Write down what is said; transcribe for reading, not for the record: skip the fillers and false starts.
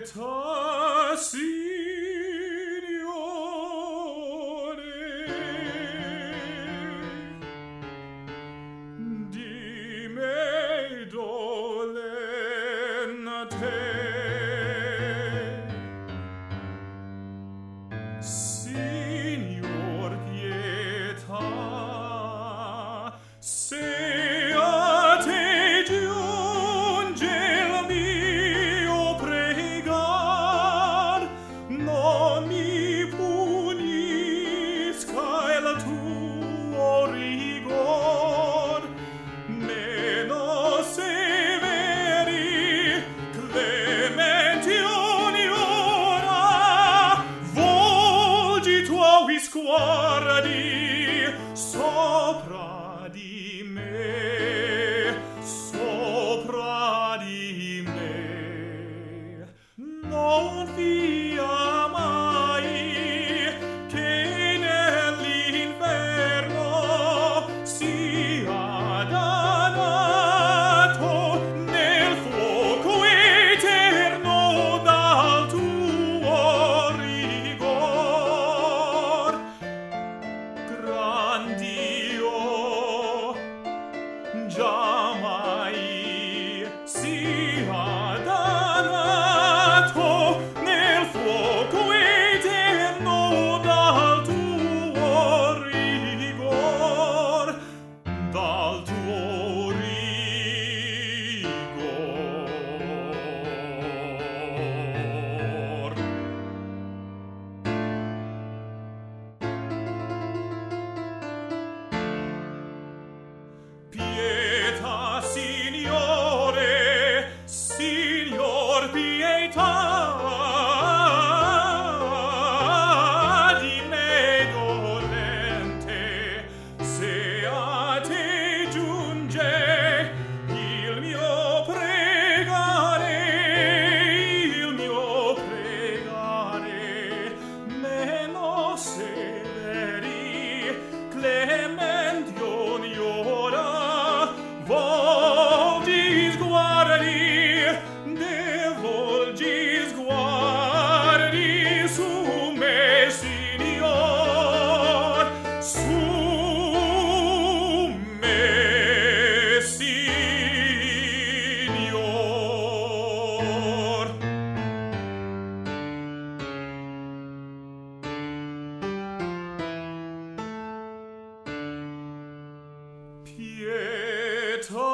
Pietà, Signore, di me dolente. Signor, pietà, se a te giunge il mio pregar, non mi punisca il tuo rigor, meno severi, clementi ogni ora, volgi tuoi sguardi sopra di me, sopra di me. Non via mai che nell'inferno sia dannato nel fuoco eterno dal tuo rigor. Gran Dio, giammai sia dannato nel fuoco eterno dal tuo rigor, dal tuo rigor. Pietà, Signore, Signor, pietà di me dolente, se a te giunge il mio pregare, meno severi, clementi ogni ora, volgi sguardi, devolgi sguardi su me, Signor, su me, Signor. Pietà,